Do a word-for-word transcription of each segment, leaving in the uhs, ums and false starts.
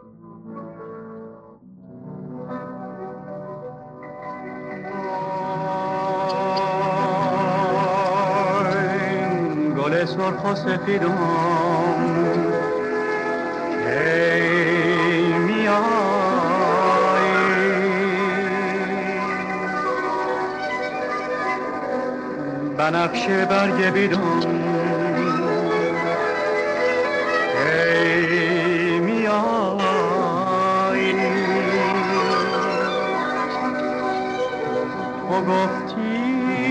گل سرخ و سفیدم کی میای، بنفشه برگ بیدم کی میای. تو گفتی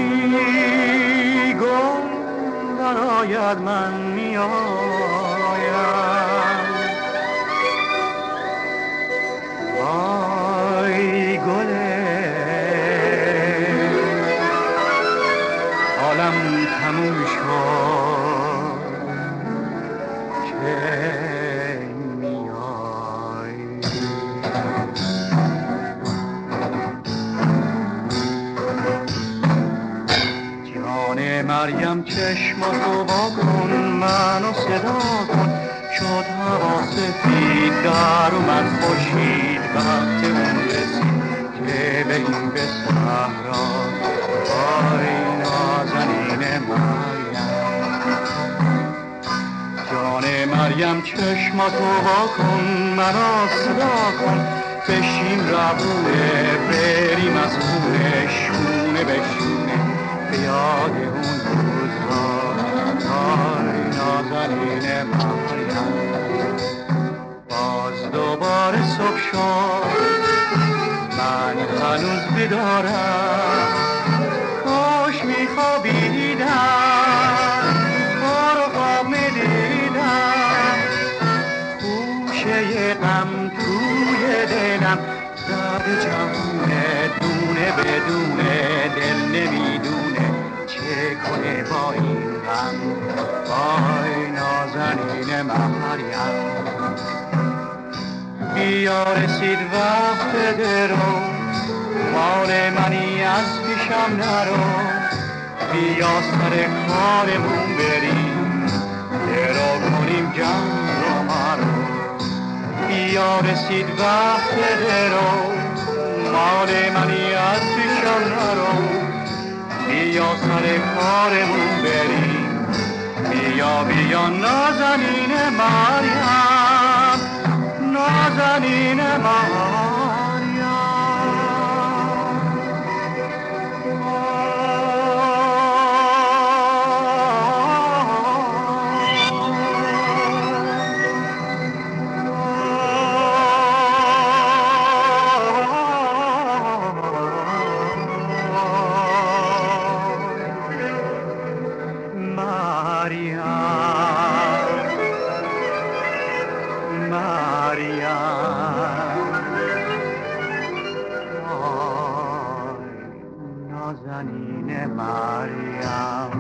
گل براید من میایم، وای گله حالم تموم شد که میای. جان مریم چشماتو وا کن، منو صدا کن، شد هوا سفید در اومد خورشید، وقت اون رسید که به این به صحرا. وای نازنین مریم، جان مریم چشماتو وا کن، منو صدا کن، بشیم روونه بریم از خونه، شونه به شونه به یاد اون روزها. وای نازنین مریم، باز دوباره صبح شد، من هنوز بیدارم، کاش میخوابیدم، تو رو خواب میدیدم، گوشه غم توی دلم زده جوونه، دونه بدونه دل نمیدونه چه کنه با این غم. وای نازنین مریم، بیا رسید وقت درو، مال منی از پیشم نرو، بیا سر کارمون بریم، درو کنیم جمع رو مرو. بیا رسید وقت درو، مال منی از پیشم نرو، بیا سر کارمون بریم، بیا بیا نازنین مریم، نازنین مریم. نازنین مریم،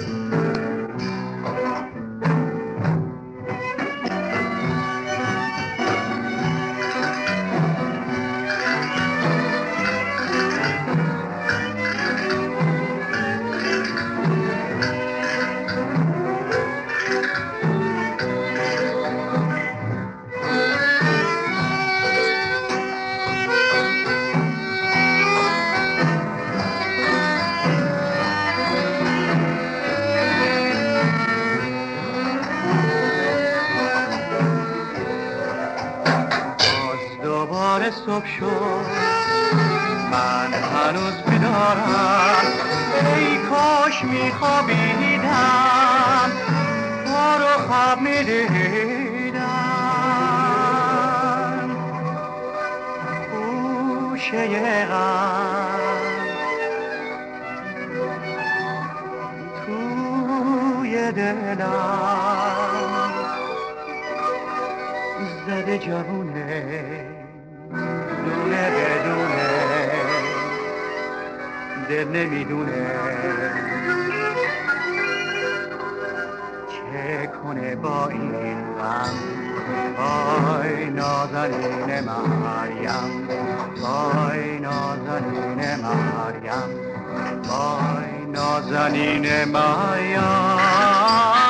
صبح شد، من هنوز بیدارم، ای کاش میخوابیدم، تو رو خواب میدیدم، گوشه غم توی دلم زده جوونه، دونه بدونه دل نمیدونه چه کنه با این غم. وای نازنین مریم، وای نازنین مریم، وای نازنین مریم.